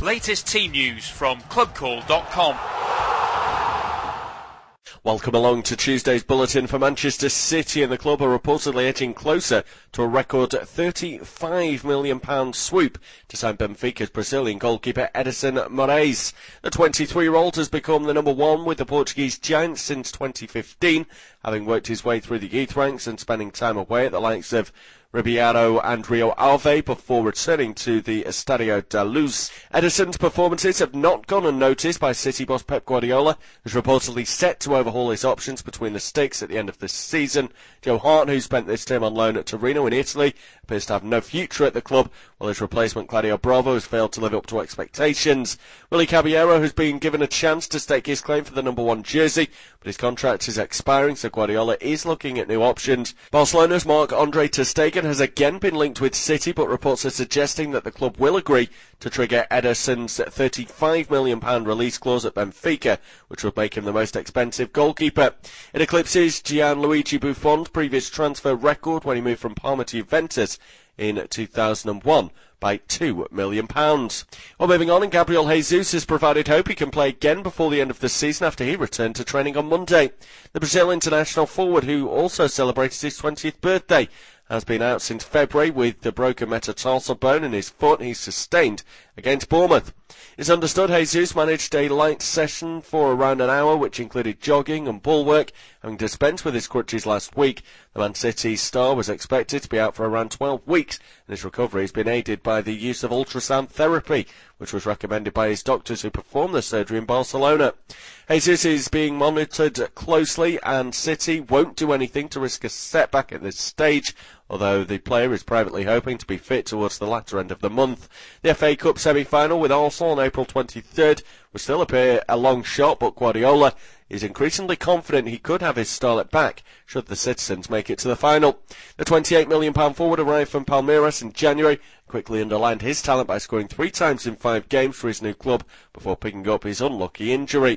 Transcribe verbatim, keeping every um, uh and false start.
Latest team news from club call dot com. Welcome along to Tuesday's bulletin. For Manchester City, and the club are reportedly edging closer to a record thirty-five million pounds swoop to sign Benfica's Brazilian goalkeeper Edison Moraes. The twenty-three-year-old has become the number one with the Portuguese giants since twenty fifteen, having worked his way through the youth ranks and spending time away at the likes of Ribeirão and Rio Ave before returning to the Estadio da Luz. Edison's performances have not gone unnoticed by City boss Pep Guardiola, who's reportedly set to overhaul his options between the sticks at the end of this season. Joe Hart, who spent this term on loan at Torino in Italy, appears to have no future at the club, while his replacement Claudio Bravo has failed to live up to expectations. Willy Caballero has been given a chance to stake his claim for the number one jersey, but his contract is expiring, so Guardiola is looking at new options. Barcelona's Marc-Andre ter Stegen has again been linked with City, but reports are suggesting that the club will agree to trigger Edison's thirty-five million pounds release clause at Benfica, which would make him the most expensive goalkeeper. It eclipses Gianluigi Buffon's previous transfer record when he moved from Parma to Juventus in two thousand one by two million pounds. Well, moving on, and Gabriel Jesus has provided hope he can play again before the end of the season after he returned to training on Monday. The Brazil international forward, who also celebrated his twentieth birthday, has been out since February with the broken metatarsal bone in his foot he sustained against Bournemouth. It's understood Jesus managed a light session for around an hour, which included jogging and ball work, having dispensed with his crutches last week. The Man City star was expected to be out for around twelve weeks, and his recovery has been aided by the use of ultrasound therapy, which was recommended by his doctors who performed the surgery in Barcelona. Jesus is being monitored closely, and City won't do anything to risk a setback at this stage, although the player is privately hoping to be fit towards the latter end of the month. The F A Cup semi-final with Arsenal on April twenty-third will still appear a long shot, but Guardiola is increasingly confident he could have his starlet back should the citizens make it to the final. The twenty-eight million pounds forward arrived from Palmeiras in January, quickly underlined his talent by scoring three times in five games for his new club before picking up his unlucky injury.